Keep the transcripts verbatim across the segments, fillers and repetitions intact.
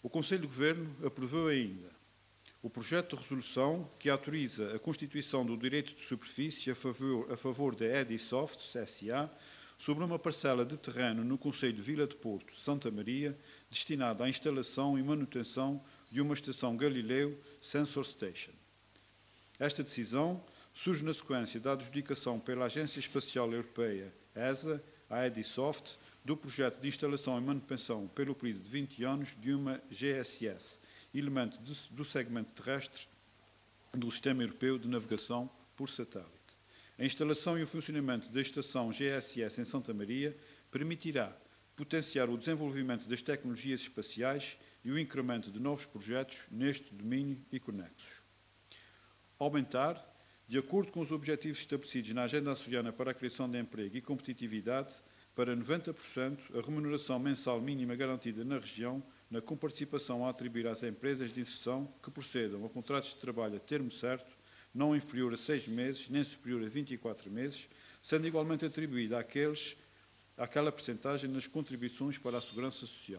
O Conselho de Governo aprovou ainda o projeto de resolução que autoriza a constituição do direito de superfície a favor, a favor da Edisoft S A sobre uma parcela de terreno no Concelho de Vila de Porto, Santa Maria, destinada à instalação e manutenção de uma estação Galileu Sensor Station. Esta decisão surge na sequência da adjudicação pela Agência Espacial Europeia, E S A, à Edisoft, do projeto de instalação e manutenção pelo período de vinte anos de uma G S S, elemento de, do segmento terrestre do Sistema Europeu de Navegação por Satélite. A instalação e o funcionamento da estação G S S em Santa Maria permitirá potenciar o desenvolvimento das tecnologias espaciais e o incremento de novos projetos neste domínio e conexos. Aumentar, de acordo com os objetivos estabelecidos na Agenda Açoriana para a Criação de Emprego e Competitividade, para noventa por cento a remuneração mensal mínima garantida na região na comparticipação a atribuir às empresas de inserção que procedam a contratos de trabalho a termo certo, não inferior a seis meses, nem superior a vinte e quatro meses, sendo igualmente atribuída àqueles, àquela percentagem nas contribuições para a segurança social.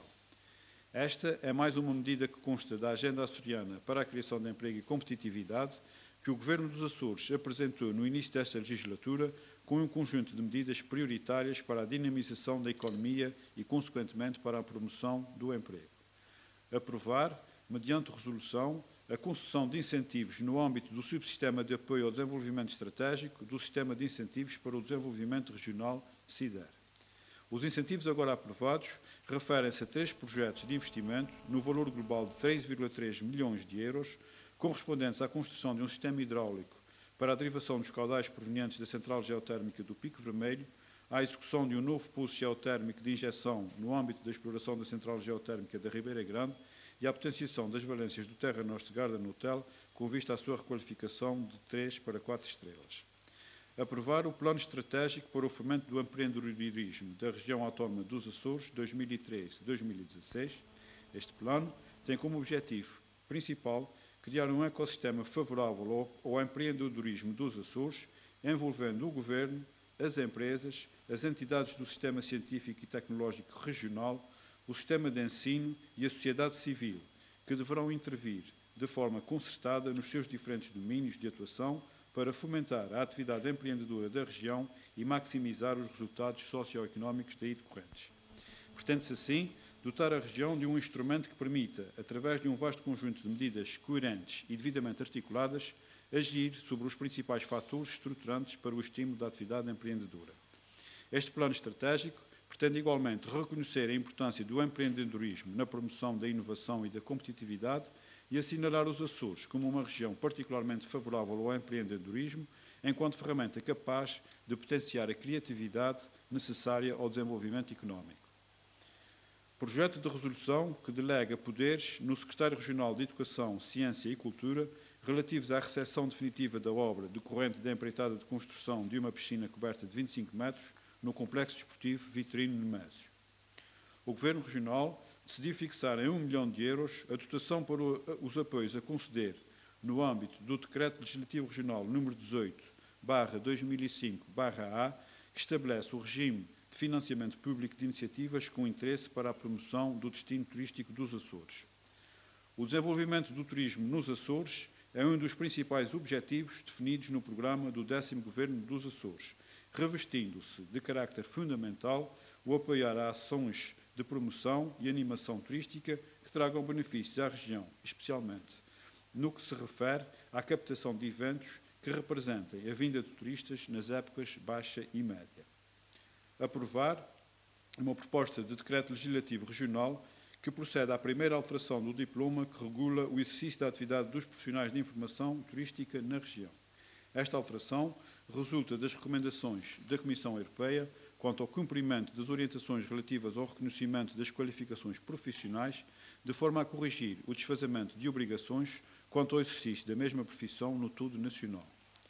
Esta é mais uma medida que consta da Agenda Açoriana para a Criação de Emprego e Competitividade, que o Governo dos Açores apresentou no início desta legislatura com um conjunto de medidas prioritárias para a dinamização da economia e, consequentemente, para a promoção do emprego. Aprovar, mediante resolução, a concessão de incentivos no âmbito do subsistema de apoio ao desenvolvimento estratégico do Sistema de Incentivos para o Desenvolvimento Regional SIDER. Os incentivos agora aprovados referem-se a três projetos de investimento no valor global de três vírgula três milhões de euros, correspondentes à construção de um sistema hidráulico para a derivação dos caudais provenientes da central geotérmica do Pico Vermelho, à execução de um novo poço geotérmico de injeção no âmbito da exploração da central geotérmica da Ribeira Grande e à potenciação das valências do Terra Nostra Garden Hotel, com vista à sua requalificação de três para quatro estrelas. Aprovar o Plano Estratégico para o Fomento do Empreendedorismo da Região Autónoma dos Açores, dois mil e treze a dois mil e dezasseis. Este plano tem como objetivo principal criar um ecossistema favorável ao, ao empreendedorismo dos Açores, envolvendo o Governo, as empresas, as entidades do Sistema Científico e Tecnológico Regional, o Sistema de Ensino e a sociedade civil, que deverão intervir de forma concertada nos seus diferentes domínios de atuação para fomentar a atividade empreendedora da região e maximizar os resultados socioeconómicos daí decorrentes. Pretende-se, assim, dotar a região de um instrumento que permita, através de um vasto conjunto de medidas coerentes e devidamente articuladas, agir sobre os principais fatores estruturantes para o estímulo da atividade empreendedora. Este plano estratégico pretende igualmente reconhecer a importância do empreendedorismo na promoção da inovação e da competitividade e assinalar os Açores como uma região particularmente favorável ao empreendedorismo, enquanto ferramenta capaz de potenciar a criatividade necessária ao desenvolvimento económico. Projeto de resolução que delega poderes no Secretário Regional de Educação, Ciência e Cultura relativos à recepção definitiva da obra decorrente da empreitada de construção de uma piscina coberta de vinte e cinco metros no Complexo Desportivo Vitorino Nemésio. O Governo Regional decidiu fixar em um milhão de euros a dotação para os apoios a conceder no âmbito do Decreto Legislativo Regional número dezoito barra dois mil e cinco barra A, que estabelece o regime de financiamento público de iniciativas com interesse para a promoção do destino turístico dos Açores. O desenvolvimento do turismo nos Açores é um dos principais objetivos definidos no programa do décimo Governo dos Açores, revestindo-se de carácter fundamental o apoiar a ações de promoção e animação turística que tragam benefícios à região, especialmente no que se refere à captação de eventos que representem a vinda de turistas nas épocas baixa e média. Aprovar uma proposta de decreto legislativo regional que procede à primeira alteração do diploma que regula o exercício da atividade dos profissionais de informação turística na região. Esta alteração resulta das recomendações da Comissão Europeia quanto ao cumprimento das orientações relativas ao reconhecimento das qualificações profissionais, de forma a corrigir o desfazamento de obrigações quanto ao exercício da mesma profissão no todo nacional.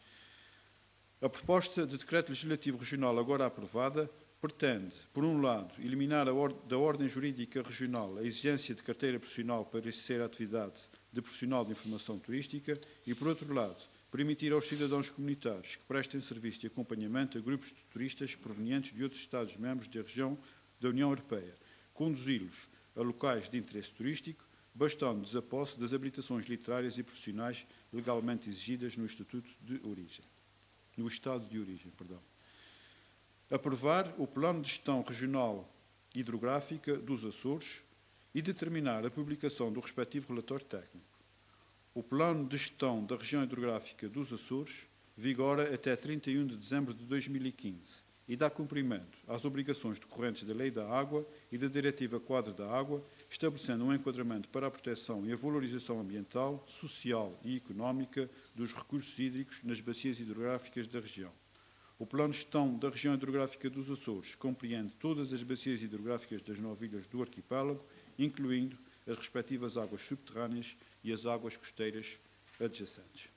A proposta de decreto legislativo regional agora aprovada pretende, por um lado, eliminar or da ordem jurídica regional a exigência de carteira profissional para exercer a atividade de profissional de informação turística e, por outro lado, permitir aos cidadãos comunitários que prestem serviço de acompanhamento a grupos de turistas provenientes de outros Estados-membros da região da União Europeia, conduzi-los a locais de interesse turístico, bastando desaposse das habilitações literárias e profissionais legalmente exigidas no Estatuto de Origem, no Estado de Origem, perdão. Aprovar o Plano de Gestão Regional Hidrográfica dos Açores e determinar a publicação do respectivo relatório técnico. O Plano de Gestão da Região Hidrográfica dos Açores vigora até trinta e um de dezembro de dois mil e quinze e dá cumprimento às obrigações decorrentes da Lei da Água e da Diretiva Quadro da Água, estabelecendo um enquadramento para a proteção e a valorização ambiental, social e económica dos recursos hídricos nas bacias hidrográficas da região. O Plano de Gestão da Região Hidrográfica dos Açores compreende todas as bacias hidrográficas das nove ilhas do arquipélago, incluindo as respectivas águas subterrâneas e as águas costeiras adjacentes.